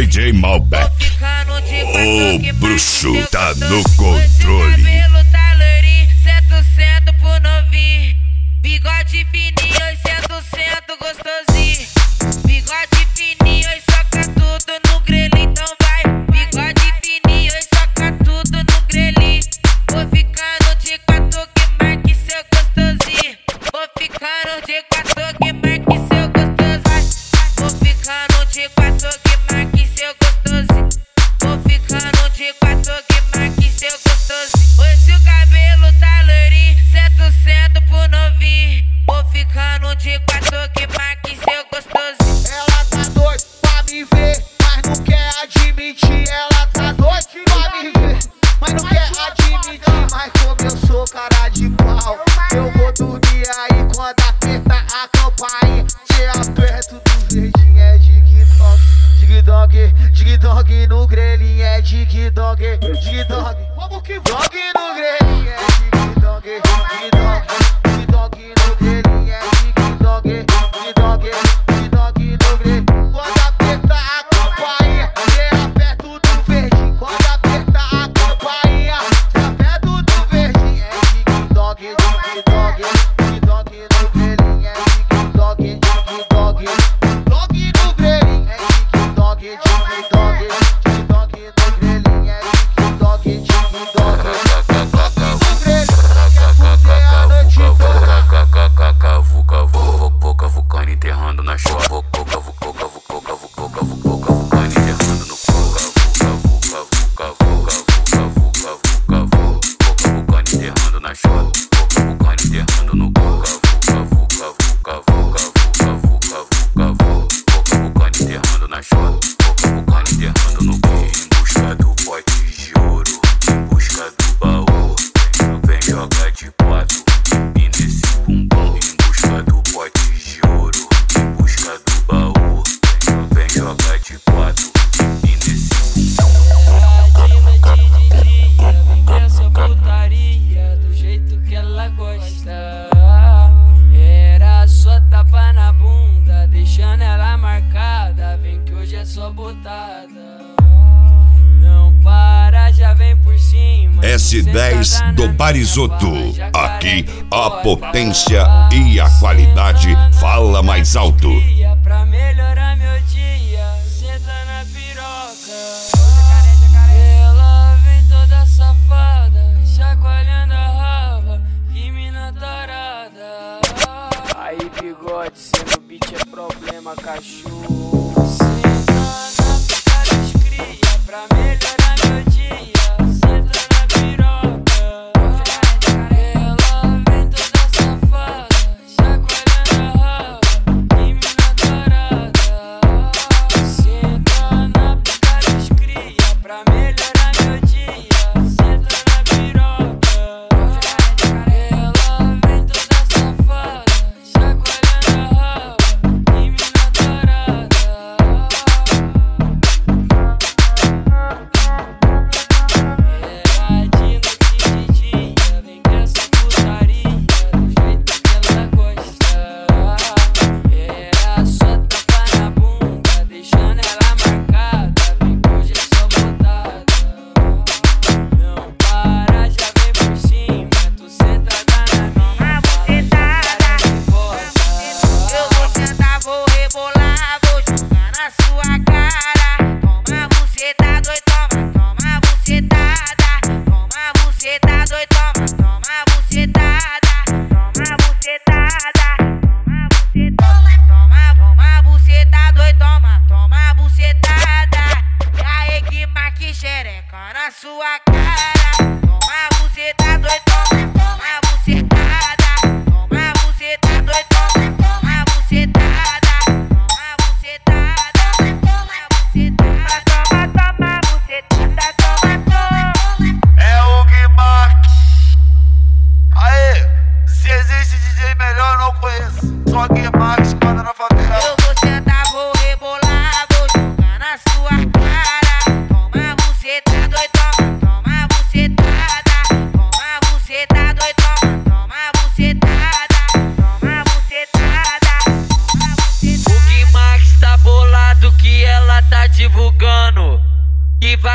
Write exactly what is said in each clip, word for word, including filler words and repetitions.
D J Malbec. O bruxo tá no controle. Cabelo tá loirinho, cento cento por novinho. Bigode fininho, cento cento gostosinho. Bigode fininho, soca tudo no grelhinho, então vai. Bigode fininho, soca tudo no grelhinho. Vou ficando de quatro que marque seu gostosinho. Vou ficando de quatro que marque seu gostosinho. Vou ficando de quatro que marque seu gostosinho. Vou ficando de quatro que marque seu gostosinho. Hoje o cabelo tá loirinho, cento cento por novinho. Vou ficando de quatro que marque seu gostosinho. Ela tá doida pra me ver, mas não quer admitir. Ela tá doida pra me ver, mas não quer admitir. Mas como eu sou cara de pau, eu vou dormir aí quando aperta a campainha. Cê aperta do verdinho, é dig-dog, dig-dog, dig-dog no grelhinho, é dig-dog, dig-dog. Vamos que dog no grelhinho, é dig-dog, dig-dog, dig-dog no grelhinho, é dig-dog, dig-dog, dig-dog no grelhinho. Quando aperta a campainha, cê aperta do verdinho. Quando aperta a campainha, cê aperta do verdinho, é dig-dog, dig-dog, dig-dog no grelhinho, é dig-dog, dig-dog, dog no grelhinho, é dig-dog, dig-dog, dig-dog no grelhinho, é dig-dog, dig-dog. Cavucando enterrando na chota. Cavucando enterrando no Cavucando enterrando na chota. Cavucando enterrando no Cavucando enterrando na chota. Cavucando enterrando no em busca do pote de ouro, em busca do baú. Vem jogar de quatro e nesse bumbum, em busca do pote de ouro, em busca do baú. Vem jogar de quatro e nesse bumbum. Essa putaria do jeito que ela gosta. Era só tapa na bunda, deixando ela marcada. Vem que hoje é só botada. Não para, já vem por cima. S dez do Barizoto. Aqui a potência e a qualidade fala mais alto. Pra melhorar meu dia, senta na piroca. Ela vem toda safada, chacoalhando a raba, que mina tarada. Aí bigode, cê no beat é problema, cachorro. Senta na pica dos cria, pra melhorar meu dia, senta na piroca. Ela vem toda safada, chacoalhando a raba, que mina tarada. Senta na pica dos cria, pra melhorar meu dia, senta na piroca. Ela vem toda safada, chacoalhando a raba, que mina tarada.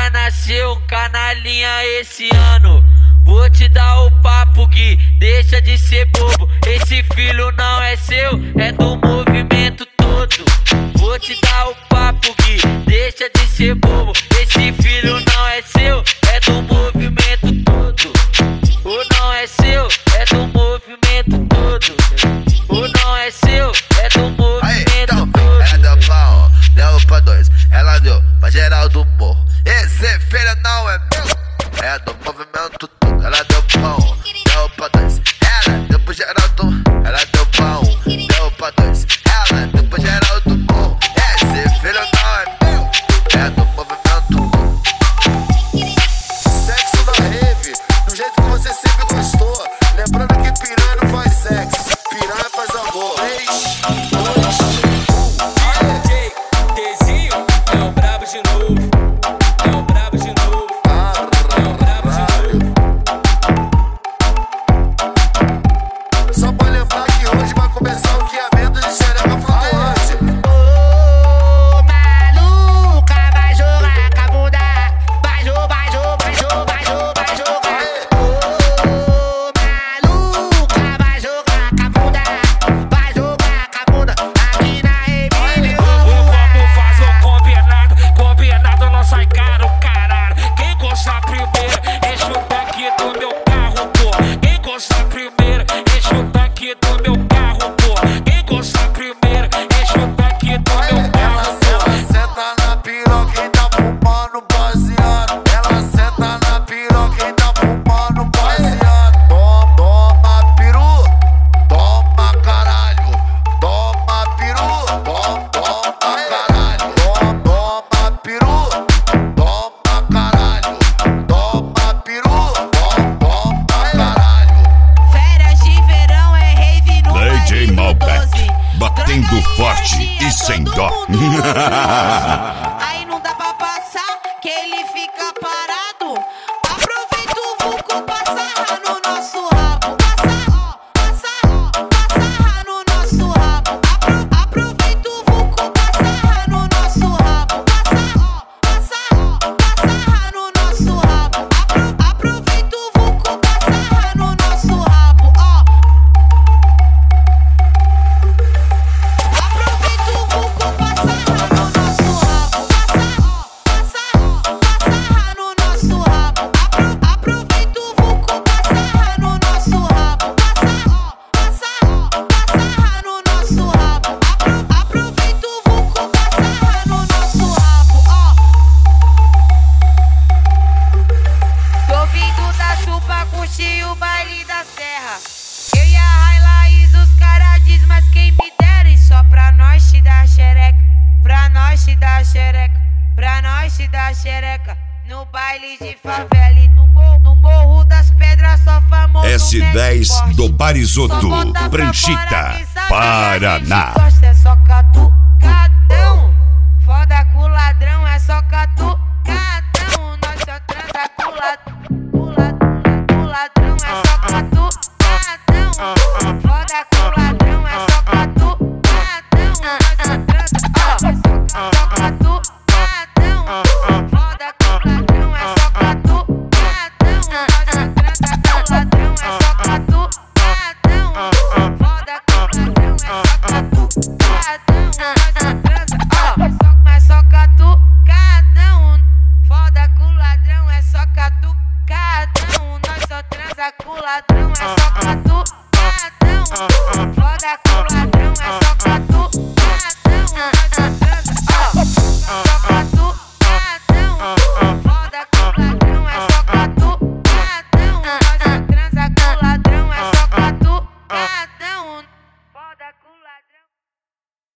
já nasceu um canalinha esse ano. Vou te dar o papo, Gui, deixa de ser bobo. Esse filho não é seu, é do movimento todo. Vou te dar o papo, Gui, deixa de ser bobo. Esse filho não é seu, é do movimento todo. O não é seu, é do movimento todo. O não é seu, é do movimento Aí, então, todo. ela deu pra um, deu pra dois, ela deu pra geral do morro. Esse filho não é meu, é do movimento todo. Ela deu pra um, deu pra dois, ela deu pra geral do morro. Ela deu pra um, deu pra dois, ela deu pra geral do morro. Esse filho não é meu, é do movimento todo. Sexo da rave, do jeito que você sempre gostou. Lembrando que piranha não faz sexo, piranha faz amor. três, dois, um. D J Tezinho é o brabo de novo. É o brabo de novo. É o brabo de novo. Só pra lembrar que hoje vai começar o guiamento de xereca flutuante. Ô, maluca, vai jogar com a bunda. Vai jogar, vai jogar, vai jogar, vai jogar, vai jogar. Ô, maluca, vai jogar com a bunda. Vai jogar com a bunda. Aqui na Emílio. Vamos fazer o combinado. Combinado não sai caro, caralho. Quem gostar primeiro, enche o tanque do meu carro, pô. Quem gostar primeiro, enche o tanque do meu carro, pô. Quem gostar primeiro, enche o tanque do meu carro, pô. Ela senta na piroca e tá fumando baseado. Ela senta na piroca e tá fumando baseado. Toma, toma peru, toma caralho. Toma peru, toma, toma caralho. Toma, toma peru, toma caralho. Toma peru, toma, toma caralho. Férias de verão é rave no D J baile do Malbec, doze. batendo Droga e forte energia, e sem todo dó. mundo no doze. Aí não dá pra passar, que ele fica parado. Aproveita o vulco pra sarrar no nosso rabo. Passa, ó, passa, ó, passa sarrar no nosso rabo. Apro- Aproveita o vulco pra sarrar no nosso rabo. Passa, ó, passa, ó, passa sarrar no nosso rabo. Apro- Aproveita o vulco pra sarrar no nosso rabo, ó. Aproveita o vulco pra sarrar no nosso rabo. Passa, ó, passa, ó, passa sarrar no nosso rabo. Apro- Aproveita o vulco pra sarrar no nosso rabo. Passa, ó, passa, ó, passa sarrar no nosso rabo. Apro- Aproveita o vulco pra sarrar no nosso rabo, ó. Tô vindo da Sul pra curtir o baile da serra. Eu e a Highlights, os caras diz, mas quem me dera. E só pra nós te dar xereca, pra nós te dar xereca, pra nós te dar xereca. No baile de favela e no morro, no morro das pedras, só famoso S dez mete forte. do Só Barizoto, bota pra Pranchita, fora quem sabe, Paraná. a gente gosta, é só catucadão. Foda com o ladrão, é só catucadão. Nós só transa com o ladrão. Com o ladrão, é só catucadão. Foda com o ladrão, é só catucadão. Nós só transa, ó, só catucadão. Foda com o ladrão, é só catucadão. Nós só transa com o ladrão, é só catucadão. Foda com o ladrão, é só catucadão. Nós só transa, ó, mas só catucadão. Foda com o ladrão, é só catucadão. Nós só transa com o ladrão, é só catucadão.